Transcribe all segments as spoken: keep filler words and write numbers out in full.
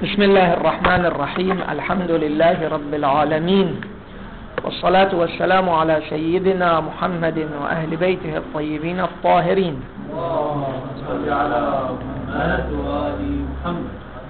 بسم الله الرحمن الرحيم. الحمد لله رب العالمين، والصلاة والسلام على سيدنا محمد وأهل بيته الطيبين الطاهرين. اللهم صل على محمد وآل محمد.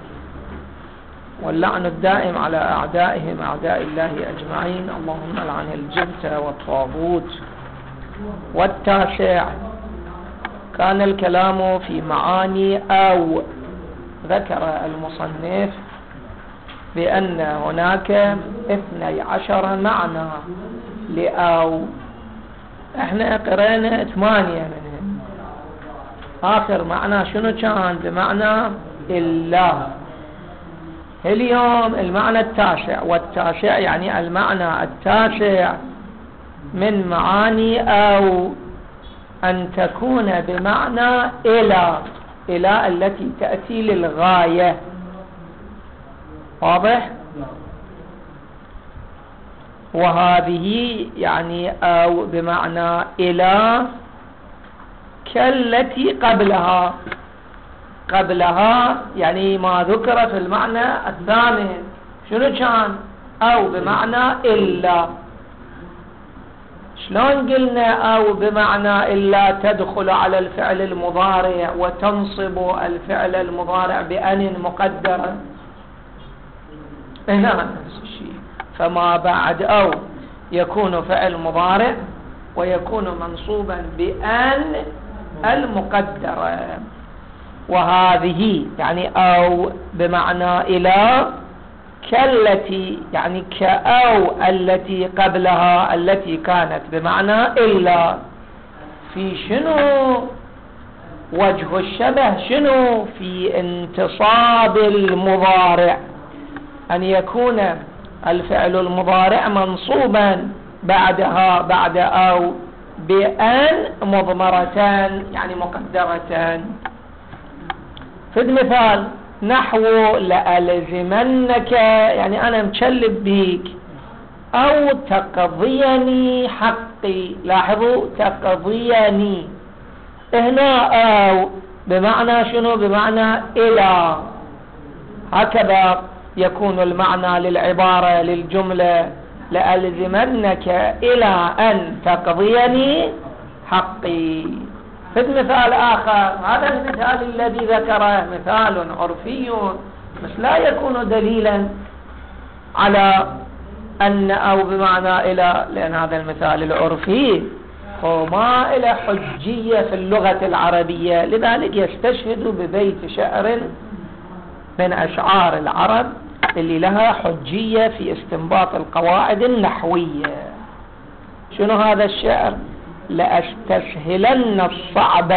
واللعن الدائم على أعدائهم أعداء الله أجمعين. اللهم لعن الجبت والطاغوت. والتاسع، كان الكلام في معاني أو ذكر المصنف بأن هناك اثني عشر معنى لأو، احنا قرأنا ثمانية منهم. آخر معنى شنو كان؟ بمعنى إلا. اليوم المعنى التاسع، والتاسع يعني المعنى التاسع من معاني أو أن تكون بمعنى إلى، إلى التي تأتي للغاية. واضح؟ وهذه يعني أو بمعنى إلى كالتي قبلها. قبلها يعني ما ذكر في المعنى الثاني شنو كان؟ أو بمعنى إلا. شلون قلنا أو بمعنى إلا تدخل على الفعل المضارع وتنصب الفعل المضارع بأن مقدرة؟ هنا نفس الشيء. فما بعد أو يكون فعل مضارع ويكون منصوبا بأن المقدرة. وهذه يعني أو بمعنى إلى كالتي يعني كأو التي قبلها التي كانت بمعنى إلا. في شنو وجه الشبه؟ شنو في انتصاب المضارع، أن يكون الفعل المضارع منصوبا بعدها بعد أو بأن مضمرتان يعني مقدرتان. في المثال نحو لألزمنك يعني أنا مشلب بيك، أو تقضيني حقي. لاحظوا تقضيني هنا أو بمعنى شنو؟ بمعنى إلى. هكذا يكون المعنى للعبارة للجملة لألزمنك إلى أن تقضيني حقي. في المثال آخر، هذا المثال الذي ذكره مثال عرفي بس لا يكون دليلا على أن أو بمعنى إلى، لأن هذا المثال العرفي هو ما إلى حجية في اللغة العربية، لذلك يستشهد ببيت شعر من أشعار العرب اللي لها حجية في استنباط القواعد النحوية. شنو هذا الشعر؟ لأستسهلن الصعب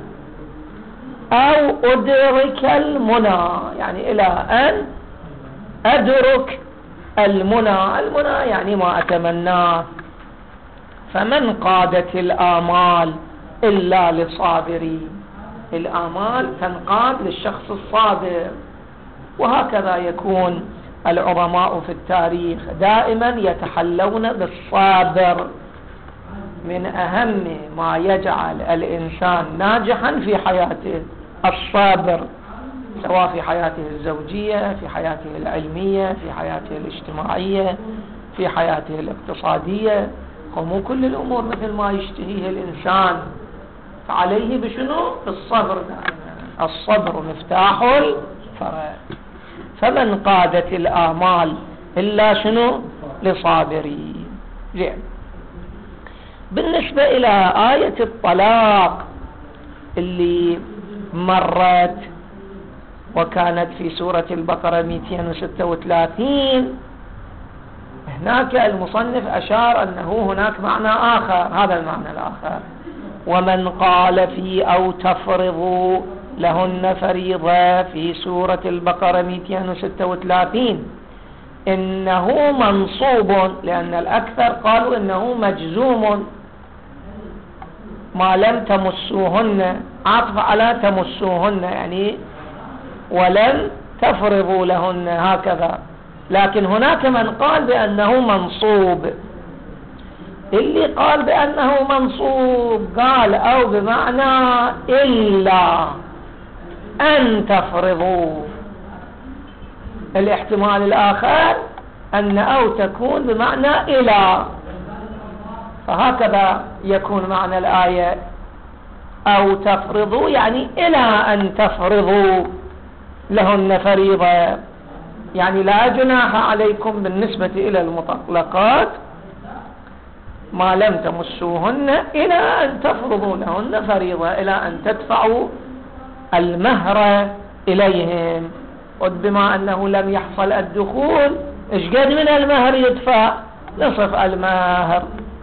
أو أدرك المنى، يعني إلى أن أدرك المنى. المنى يعني ما أتمناه. فمن قادت الآمال إلا لصابري. الآمال تنقاد للشخص الصابر. وهكذا يكون العظماء في التاريخ دائما يتحلون بالصابر. من أهم ما يجعل الإنسان ناجحا في حياته الصابر، سواء في حياته الزوجية، في حياته العلمية، في حياته الاجتماعية، في حياته الاقتصادية. ومو كل الأمور مثل ما يشتهيه الإنسان، فعليه بشنو؟ بالصبر دائما. الصبر مفتاح الفرج. فمن قادت الآمال إلا شنو؟ لصابري. زين. بالنسبة إلى آية الطلاق اللي مرت وكانت في سورة البقرة مئتين وستة وثلاثين، هناك المصنف أشار أنه هناك معنى آخر. هذا المعنى الآخر: ومن قال في أو تفرضوا لهن فريضة في سورة البقرة مئتين وستة وثلاثين إنه منصوب، لأن الأكثر قالوا إنه مجزوم ما لم تمسوهن، عطف على تمسوهن يعني ولم تفرضوا لهن هكذا. لكن هناك من قال بأنه منصوب. اللي قال بأنه منصوب قال أو بمعنى إلا أن تفرضوا. الاحتمال الآخر أن أو تكون بمعنى إلى، فهكذا يكون معنى الآية أو تفرضوا يعني إلى أن تفرضوا لهن فريضة، يعني لا جناح عليكم بالنسبة إلى المطلقات ما لم تمسوهن إلى أن تفرضوا لهن فريضة، إلى أن تدفعوا المهر إليهم. بما أنه لم يحصل الدخول إيش قد من المهر يدفع؟ نصف المهر.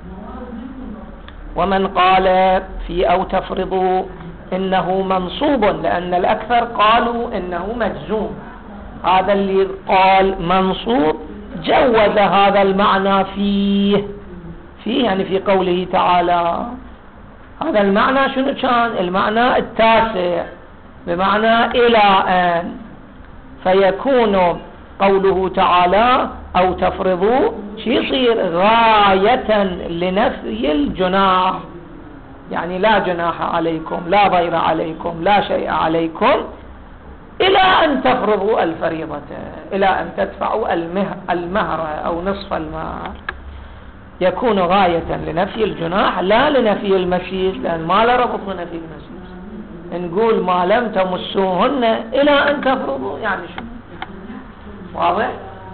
ومن قال في أو تفرضوا إنه منصوب، لأن الأكثر قالوا إنه مجزوم، هذا اللي قال منصوب جوز هذا المعنى فيه فيه يعني في قوله تعالى. هذا المعنى شنو كان؟ المعنى التاسع بمعنى إلى أن، فيكون قوله تعالى أو تفرضوا شي يصير غاية لنفي الجناح، يعني لا جناح عليكم، لا ضير عليكم، لا شيء عليكم إلى أن تفرضوا الفريضة، إلى أن تدفعوا المهر أو نصف المهر. يكون غاية لنفي الجناح لا لنفي المسيس، لأن ما له ربط بنفي المسيس. نقول ما لم تمسوهن إلى أن تفرضوا يعني شو؟ واضح؟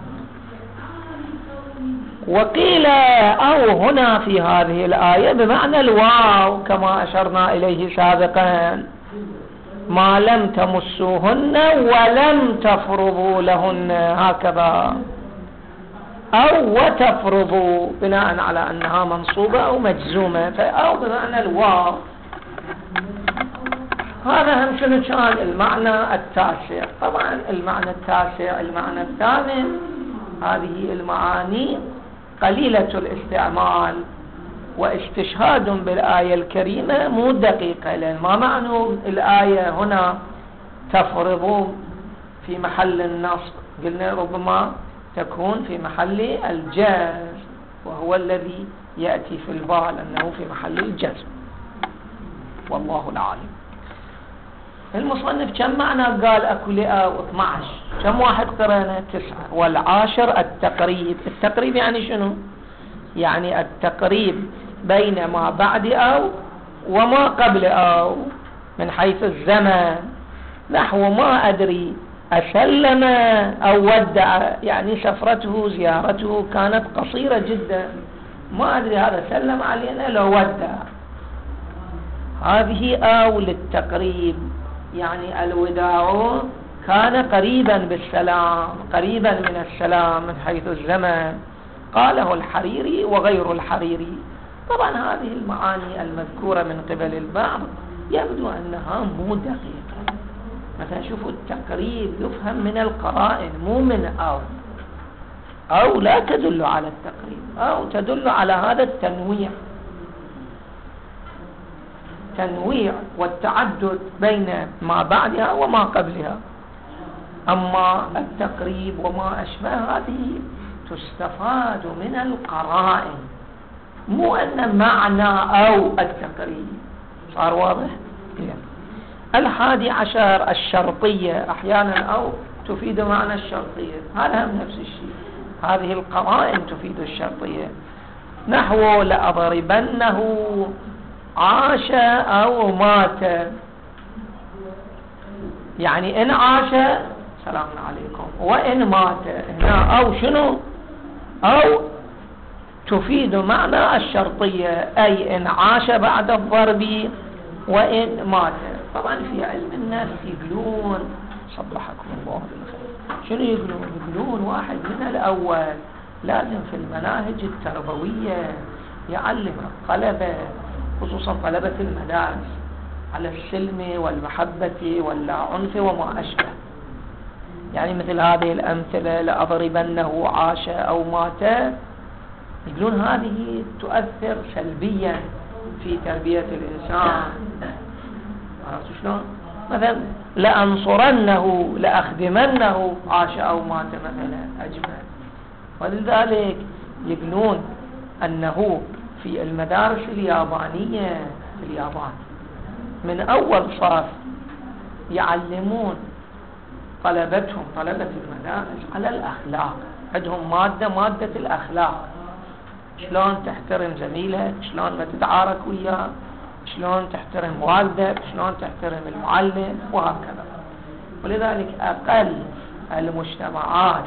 وقيل أو هنا في هذه الآية بمعنى الواو كما أشرنا إليه سابقا، ما لم تمسوهن ولم تفرضوا لهن، هكذا. أو وتفرضوا بناء على أنها منصوبة أو مجزومة، فأو بمعنى الواو. هذا هم شنو كان المعنى التاسع. طبعا المعنى التاسع المعنى الثامن هذه المعاني قليلة الاستعمال، واستشهاد بالآية الكريمة مو دقيقة، لأن ما معنى الآية هنا تفرضوا في محل النصب؟ قلنا ربما تكون في محل الجزم، وهو الذي يأتي في البال أنه في محل الجزم، والله العالم. المصنف كم معنى قال أكل أو اثني عشر؟ كم واحد قرأنا؟ تسعة. والعاشر التقريب. التقريب يعني شنو؟ يعني التقريب بين ما بعد أو وما قبل أو من حيث الزمن، نحو ما أدري أسلم أو ودع، يعني سفرته زيارته كانت قصيرة جدا، ما أدري هذا سلم علينا لو ودع. هذه أو للتقريب، يعني الوداع كان قريبا بالسلام، قريبا من السلام من حيث الزمن. قاله الحريري وغير الحريري. طبعا هذه المعاني المذكورة من قبل البعض يبدو أنها مو دقيقة. مثلا شوفوا التقريب يفهم من القرائن مو من أو. أو لا تدل على التقريب، أو تدل على هذا التنويع، تنويع والتعدد بين ما بعدها وما قبلها. أما التقريب وما أشبه هذه تستفاد من القرائن، مو أن معنى أو التقريب. صار واضح؟ يعني الحادي عشر الشرطية، أحيانا أو تفيد معنى الشرطية، هذا هم نفس الشيء، هذه القرائن تفيد الشرطية. نحو لأضربنه عاش أو مات، يعني إن عاش سلام عليكم، وإن مات. هنا أو شنو؟ أو تفيد معنى الشرطية، أي إن عاش بعد الضرب وإن مات. طبعا في علم الناس يقولون صبحكم الله بالخير، شنو يقولون؟ يقولون واحد من الأول لازم في المناهج التربوية يعلم الطلبة، خصوصا طلبة المدارس، على السلم والمحبة والعنف وما أشبه. يعني مثل هذه الأمثلة لأضربنه عاش أو مات، يقولون هذه تؤثر سلبيا في تربية الإنسان. عرفتوا شلون؟ مثلا لأنصرنه لأخدمنه عاش أو مات مثلا أجمل. ولذلك يقولون أنه في المدارس اليابانية في اليابان من أول صف يعلمون طلبتهم طلبة المدارس على الأخلاق، عندهم مادة مادة الأخلاق، شلون تحترم زميلك، شلون ما تتعارك وياه، شلون تحترم والدك، شلون تحترم المعلم، وهكذا. ولذلك أقل المجتمعات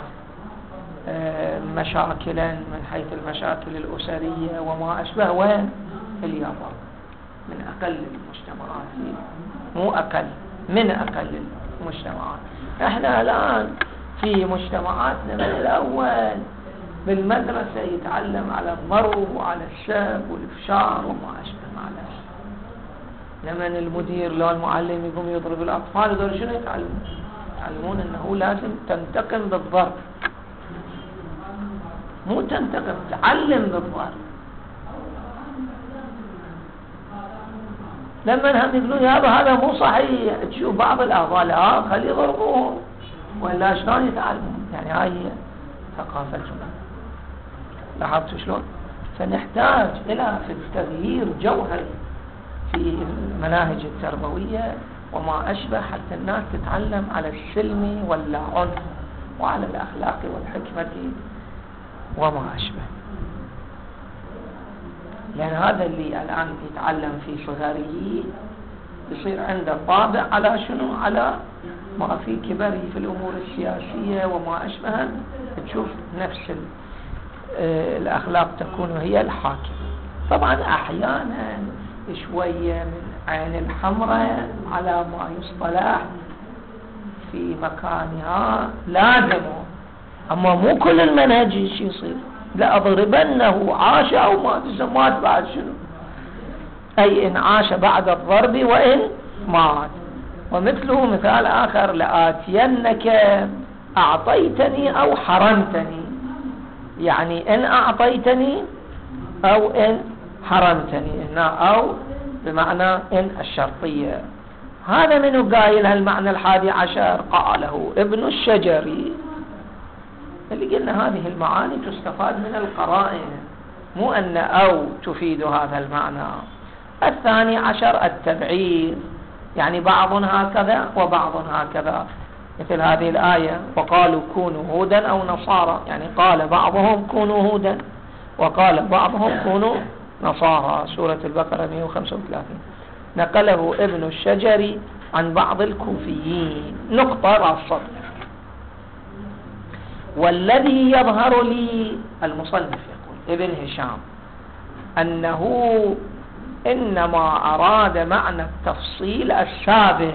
مشاكلا من حيث المشاكل الأسرية وما أشبه وين؟ اليابان، من أقل المجتمعات، مو أقل، من أقل المجتمعات. احنا الآن في مجتمعاتنا من الأول بالمدرسة يتعلم على الضرب وعلى الشب والإفشار وما أشبه معنا. لمن المدير لو المعلم يقوم يضرب الأطفال يقول شنو يتعلمون؟ يتعلمون أنه لازم تنتقم بالضرب، مو تنتقم، تعلم بالضرب. لما هم يقولون يا هذا مو صحيح، تشوف بعض الأطفال لا خلي يضربوهم ولا شلون يتعلمون. يعني هاي هي ثقافتنا. لاحظتوا شلون؟ فنحتاج إلى في التغيير جوهري في المناهج التربوية وما أشبه، حتى الناس تتعلم على السلم واللا عنف وعلى الأخلاق والحكمة وما أشبه. لأن هذا اللي الآن يتعلم في صغره يصير عنده طابع على شنو؟ على ما في كبره في الأمور السياسية وما أشبه، تشوف نفس الأخلاق تكون هي الحاكمة. طبعا أحيانا شوية من عين الحمراء على ما يصطلح في مكانها لازمه، أما مو كل المنهج يصير لا أضربنه عاش أو مات، مات بعد شنو؟ أي إن عاش بعد الضرب وإن مات. ومثله مثال آخر لآتينك أعطيتني أو حرمتني، يعني إن أعطيتني أو إن حرمتني، هنا أو بمعنى إن الشرطية. هذا منه قايل هالمعنى الحادي عشر؟ قاله ابن الشجري، اللي قلنا هذه المعاني تستفاد من القرائن، مو أن أو تفيد هذا المعنى. الثاني عشر التبعير، يعني بعض هكذا وبعض هكذا، مثل هذه الآية وقالوا كونوا هودا أو نصارى، يعني قال بعضهم كونوا هودا وقال بعضهم كونوا نصارى، سورة البقرة مئة وخمسة وثلاثين. نقله ابن الشجري عن بعض الكوفيين. نقطة على السطر. والذي يظهر لي، المصنف يقول ابن هشام، أنه إنما أراد معنى التفصيل السابق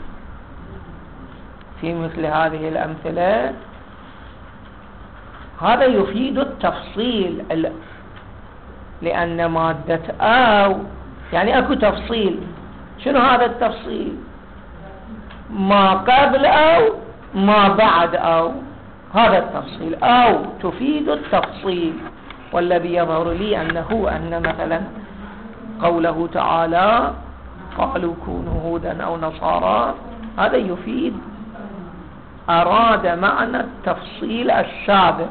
في مثل هذه الأمثلة. هذا يفيد التفصيل، لأن مادة أو يعني أكو تفصيل. شنو هذا التفصيل؟ ما قبل أو ما بعد أو، هذا التفصيل. أو تفيد التفصيل. والذي يظهر لي أنه أن مثلا قوله تعالى قالوا كونوا هودا أو نصارى، هذا يفيد أراد معنى التفصيل السابق.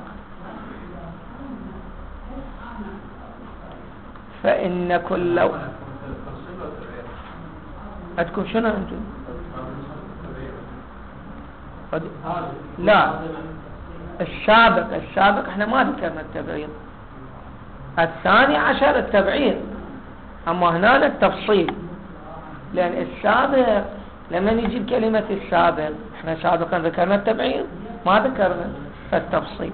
فإن كل عندكم شنو أنتم؟ لا، السابق السابق احنا ما ذكرنا التبعيض. الثاني عشر التبعيض، أما هنا التفصيل، لأن السابق لما نجيب كلمة السابق احنا سابقا ذكرنا التبعيض ما ذكرنا التفصيل.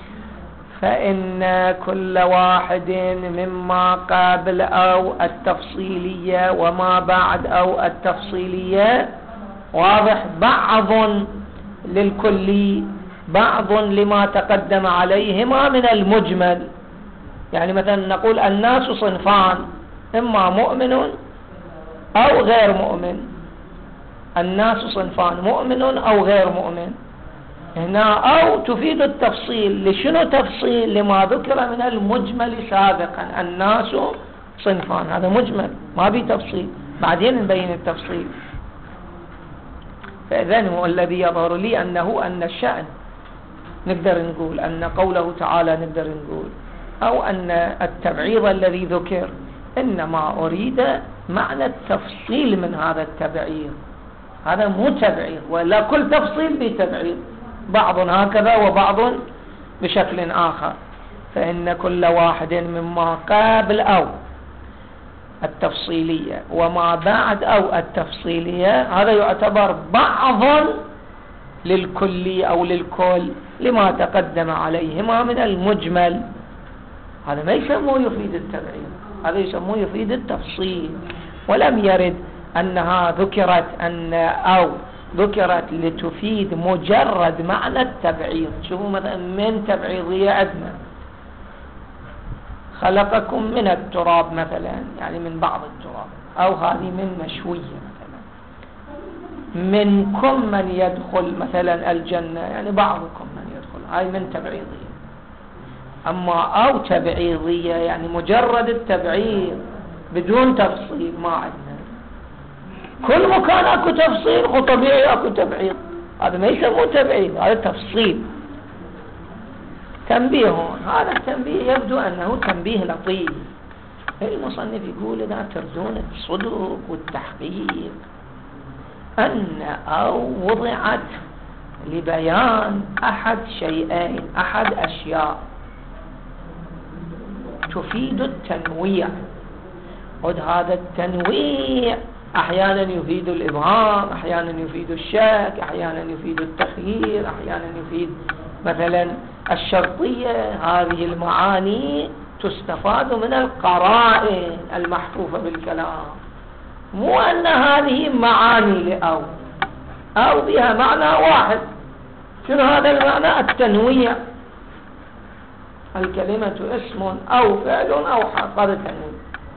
فإن كل واحد مما قبل أو التفصيلية وما بعد أو التفصيلية واضح، بعض للكلي بعض لما تقدم عليهما من المجمل. يعني مثلا نقول الناس صنفان، إما مؤمن أو غير مؤمن. الناس صنفان، مؤمن أو غير مؤمن. هنا أو تفيد التفصيل. لشنو تفصيل؟ لما ذكر من المجمل سابقا، الناس صنفان، هذا مجمل ما بي تفصيل، بعدين نبين التفصيل. فإذن هو الذي يظهر لي أنه أن الشأن نقدر نقول أن قوله تعالى نقدر نقول، أو أن التبعيض الذي ذكر إنما أريد معنى التفصيل من هذا التبعيض، هذا مو تبعيض، ولا كل تفصيل بتبعيض، بعض هكذا وبعض بشكل آخر. فإن كل واحد مما قبل أو التفصيلية وما بعد أو التفصيلية هذا يعتبر بعض للكلي أو للكل لما تقدم عليهما من المجمل. هذا ما يسموه يفيد التبعيض، هذا يسموه يفيد التفصيل. ولم يرد أنها ذكرت أن أو ذكرت لتفيد مجرد معنى التبعيض. شوفوا مثلا من تبعيضية عندنا خلقكم من التراب مثلا، يعني من بعض التراب، أو هذه من مشوية مثلا. منكم من يدخل مثلا الجنة، يعني بعضكم من يدخل، هاي من تبعيضية. أما أو تبعيضية يعني مجرد التبعيض بدون تفصيل، ما عندنا. كل مكان أكو تفصيل وطبيعي أكو تبعيض، هذا ما يسموه تبعيض، هذا تفصيل. تنبيه، هذا التنبيه يبدو أنه تنبيه لطيف. المصنف يقول إذا تردون الصدق والتحقيق أن أو وضعت لبيان أحد شيئين، أحد أشياء تفيد التنويع. قد هذا التنويع أحيانا يفيد الإبهام، أحيانا يفيد الشك، أحيانا يفيد التخيير، أحيانا يفيد مثلا الشرطية. هذه المعاني تستفاد من القرائن المحفوفة بالكلام، مو أن هذه معاني لأو أو بها معنى واحد. شنو هذا المعنى؟ التنويع. الكلمة اسم أو فعل أو حرف، هذا التنويع.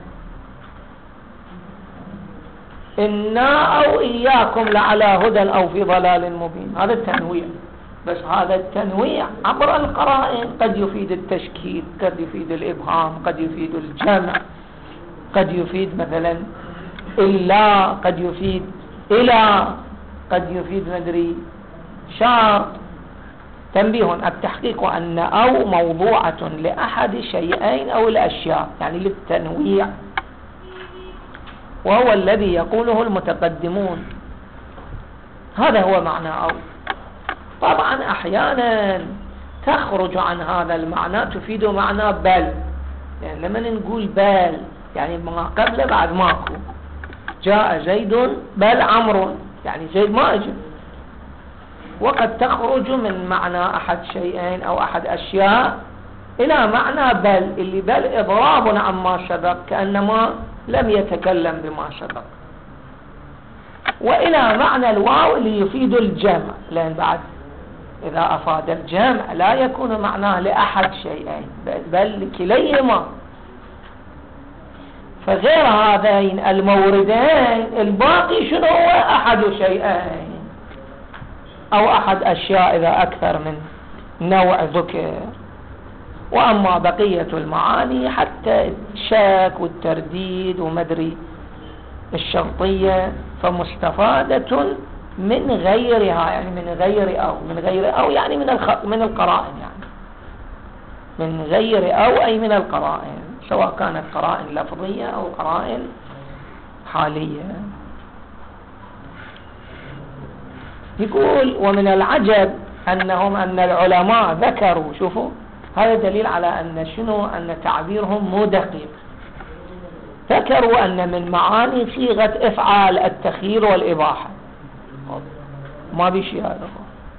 إنا أو إياكم لعلى هدى أو في ضلال مبين، هذا التنويع. بس هذا التنويع عبر القرائن قد يفيد التشكيك، قد يفيد الإبهام، قد يفيد الجمع، قد يفيد مثلا إلا، قد يفيد إلى، قد يفيد مدري شرط. تنبيه، التحقيق أن أو موضوعة لأحد شيئين أو الأشياء، يعني للتنويع، وهو الذي يقوله المتقدمون. هذا هو معنى أو. طبعا أحيانا تخرج عن هذا المعنى، تفيد معنى بل. يعني لما نقول بل يعني ما قبل بعد ماكو. جاء زيد بل عمرو، يعني زيد ما أجل. وقد تخرج من معنى أحد شيئين أو أحد أشياء إلى معنى بل، اللي بل إضراب عما سبق، كأنما لم يتكلم بما سبق. وإلى معنى الواو اللي يفيد الجمع، لأن بعد إذا أفاد الجمع لا يكون معناه لأحد شيئين بل لكليهما. فغير هذين الموردين الباقي شنو هو؟ أحد شيئين أو أحد أشياء إذا أكثر من نوع ذكر. وأما بقية المعاني حتى الشك والترديد ومدري الشرطية فمستفادة من غيرها، يعني من غير أو من غير أو يعني من الخ... من القرائن، يعني من غير أو أي من القرائن، سواء كانت قرائن لفظية أو قرائن حالية. يقول ومن العجب أنهم أن العلماء ذكروا، شوفوا هذا دليل على أن شنو، أن تعبيرهم مو دقيق. ذكروا أن من معاني صيغة إفعال التخيير والإباحة، ما بيشي هذا،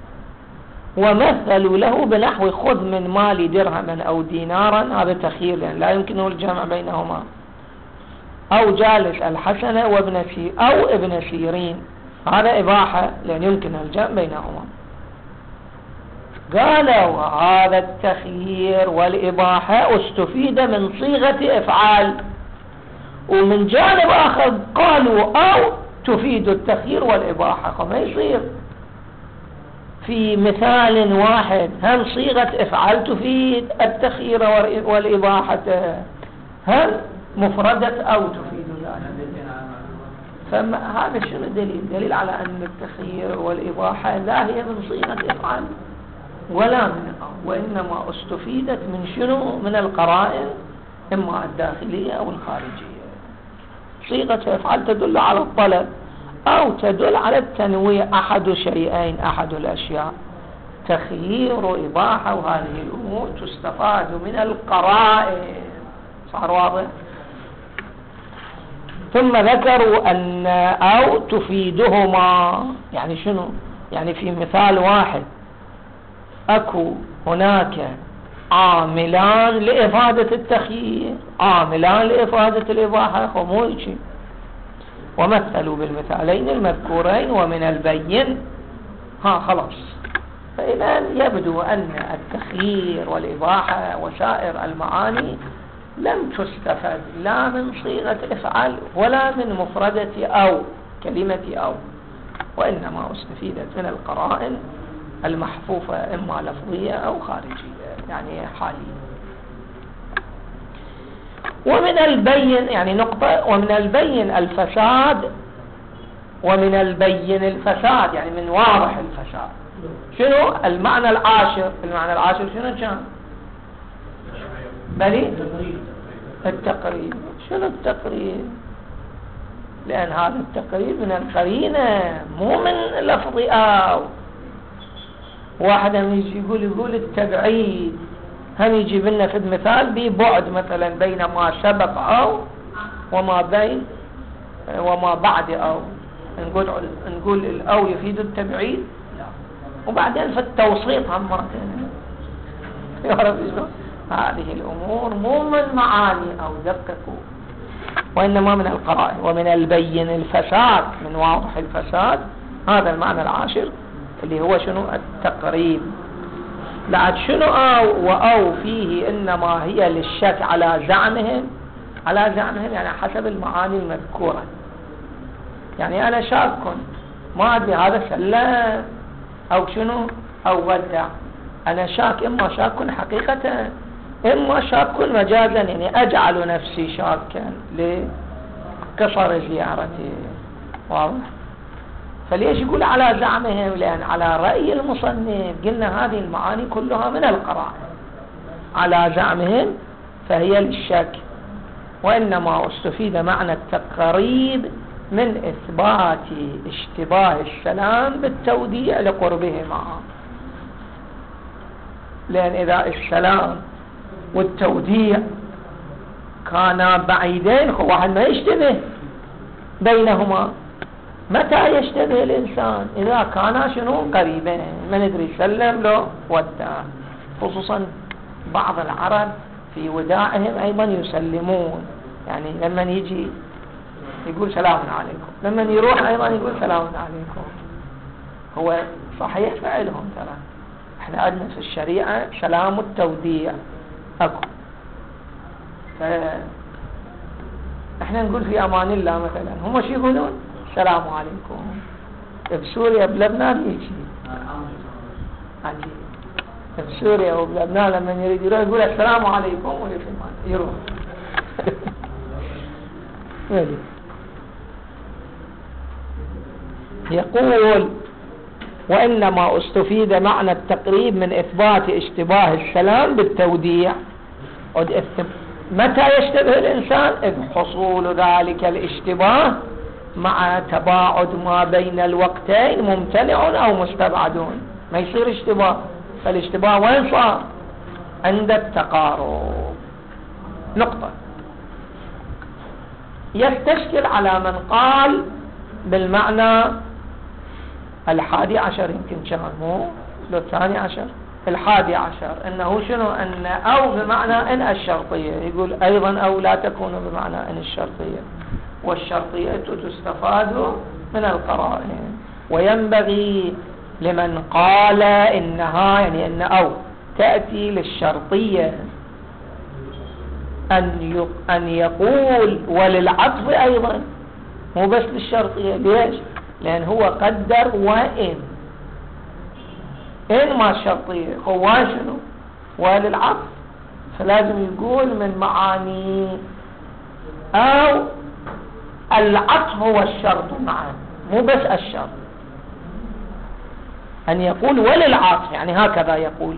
ومثلوا له بنحو خذ من مالي درهما أو دينارا، هذا تخيير يعني لا يمكنه الجمع بينهما، أو جالس الحسن وابن سي أو ابن سيرين، هذا إباحة لأن يمكن الجمع بينهما. قالوا هذا التخيير والإباحة استفيد من صيغة إفعال، ومن جانب آخر قالوا أو تفيد التخيير والإباحة، فما يصير في مثال واحد هم صيغة إفعال تفيد التخيير والإباحة، هم مفردة أو تفيد ذلك. فهذا شنو الدليل؟ دليل على أن التخيير والإباحة لا هي من صيغة إفعال ولا من أو، وإنما استفيدت من شنو؟ من القرائن، إما الداخلية أو الخارجية. صيغة إفعال تدل على الطلب، أو تدل على التنويع، أحد شيئين، أحد الأشياء، تخيير إباحة، وهذه الأمور تستفاد من القرائن. صار واضح؟ ثم ذكروا أن أو تفيدهما، يعني شنو؟ يعني في مثال واحد أكو هناك عاملان لإفادة التخيير، عاملان لإفادة الإباحة، ومو هيك. ومثلوا بالمثالين المذكورين ومن البين ها خلاص. فإذا يبدو أن التخيير والإباحة وسائر المعاني لم تستفد لا من صيغة افعل ولا من مفردة أو كلمة أو، وإنما استفيدت من القرائن المحفوفة إما لفظية أو خارجية، يعني حالية. ومن البين يعني نقطة، ومن البين الفساد، ومن البين الفساد يعني من واضح الفساد. شنو المعنى العاشر؟ المعنى العاشر شنو كان؟ بلي التقريب. شنو التقريب؟ لأن هذا التقريب من القرينة مو من لفظ أو. واحد هم يجي يقول يقول التبعيد، هم يجيب لنا في المثال ببعد مثلا بين ما سبق أو وما بين وما بعد أو، نقول نقول الأو يفيد التبعيد، وبعدين في التوسيط هم مرتين. يعرف شلون؟ هذه الأمور مو من معاني أو دققوا، وإنما من القرائن. ومن البين الفساد، من واضح الفساد، هذا المعنى العاشر اللي هو شنو؟ التقريب. بعد شنو أو؟ وأو فيه إنما هي للشك على زعمهم، على زعمهم يعني حسب المعاني المذكورة. يعني أنا شاك ما أدري هذا سلم أو شنو أو ودع، أنا شاك، إما شاك حقيقة إما شاك مجازا، يعني أجعل نفسي شاكا لقصر زيارتي. واضح؟ فليش يقول على زعمهم؟ لأن على رأي المصنف قلنا هذه المعاني كلها من القرائن. على زعمهم فهي للشك، وإنما استفيد معنى التقريب من إثبات اشتباه السلام بالتوديع لقربهما. لأن إذا السلام والتوديع كانا بعيدين واحد ما يشتبه بينهما. متى يشتبه الإنسان؟ إذا كانا شنو؟ قريبين، ما ندري سلم له ودع. خصوصا بعض العرب في وداعهم أيضا يسلمون، يعني لما يجي يقول سلام عليكم، لما يروح أيضا يقول سلام عليكم. هو صحيح فعلهم ترى. احنا عندنا في الشريعة سلام التوديع أكو، احنا نقول في أمان الله مثلا، هم شو يقولون؟ السلام عليكم. بسوريا بلبنان يجي عجيب، بسوريا وبلبنان لما يريد يروح يقول السلام عليكم ويروح. يقول وإنما استفيد معنى التقريب من إثبات اشتباه السلام بالتوديع. متى يشتبه الإنسان؟ إذ حصول ذلك الاشتباه مع تباعد ما بين الوقتين ممتنع أو مستبعدون. ما يصير اشتباه، فالاشتباه وين صار؟ عند التقارب. نقطة. يستشكل على من قال بالمعنى الحادي عشر، يمكن كان مو الثاني عشر، الحادي عشر، انه شنو؟ ان او بمعنى ان الشرطية. يقول ايضا او لا تكون بمعنى ان الشرطية، والشرطية تستفاد من القرائن. وينبغي لمن قال انها يعني ان او تأتي للشرطية ان ان يقول وللعطف ايضا، مو بس للشرطية. ليش؟ لأن هو قدر وإن، إن ما الشرطية هو شنو؟ وللعطف، فلازم يقول من معاني أو العطف هو الشرط معا، مو بس الشرط. أن يقول وللعطف يعني هكذا يقول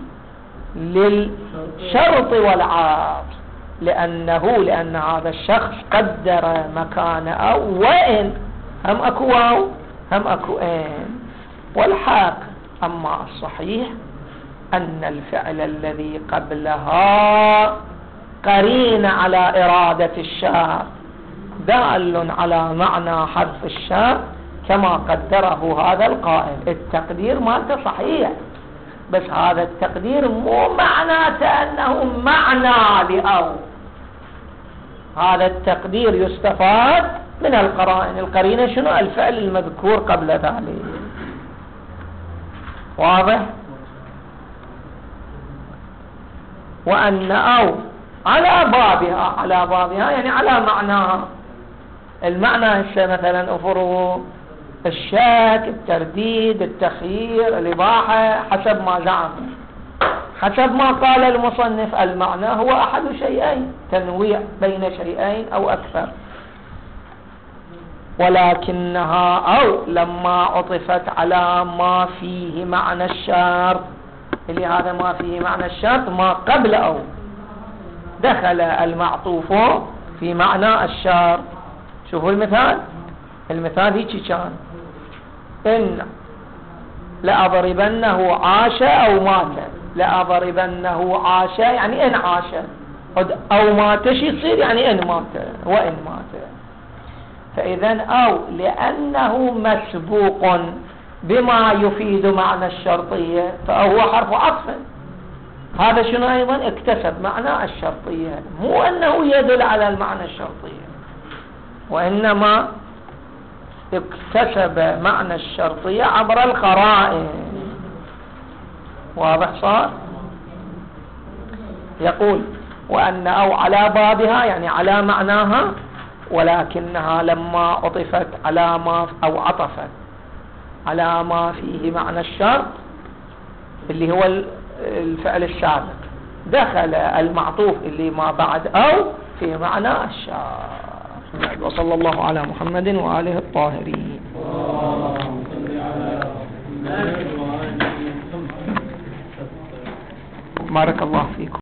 للشرط والعطف، لأنه لأن هذا الشخص قدر مكان أو وإن، هم أكو واو هم أكو إن والحاق. أما الصحيح أن الفعل الذي قبلها قرين على إرادة الشرط دال على معنى حذف الشرط كما قدره هذا القائل. التقدير مالته صحيح، بس هذا التقدير مو معناته أنه معنى لأو. هذا التقدير يستفاد من القرائن. القرينة شنو؟ الفعل المذكور قبل ذلك. واضح؟ وأن أو على بابها، على بابها يعني على معناها. المعنى هسه مثلا أفرض الشك، الترديد، التخيير، الإباحة، حسب ما زعم، حسب ما قال المصنف المعنى هو أحد شيئين، تنويع بين شيئين أو أكثر. ولكنها أو لما عطفت على ما فيه معنى الشرط، اللي هذا ما فيه معنى الشرط ما قبل أو، دخل المعطوف في معنى الشرط. شوفوا المثال، المثال هيك كان: إن لأضربنه عاش أو مات. لأضربنه عاش يعني إن عاش، أو مات يصير يعني إن مات وإن مات. فإذن أو لأنه مسبوق بما يفيد معنى الشرطية فهو حرف عطف. هذا شنو أيضا؟ اكتسب معنى الشرطية، مو أنه يدل على المعنى الشرطية، وإنما اكتسب معنى الشرطية عبر القرائن. واضح صار؟ يقول: وأن أو على بابها يعني على معناها، ولكنها لما عطفت على ما أو عطفت على ما فيه معنى الشرط اللي هو الفعل السابق، دخل المعطوف اللي ما بعد أو في معنى الشرط. وصلى الله على محمد وآله الطاهرين. بارك الله فيكم.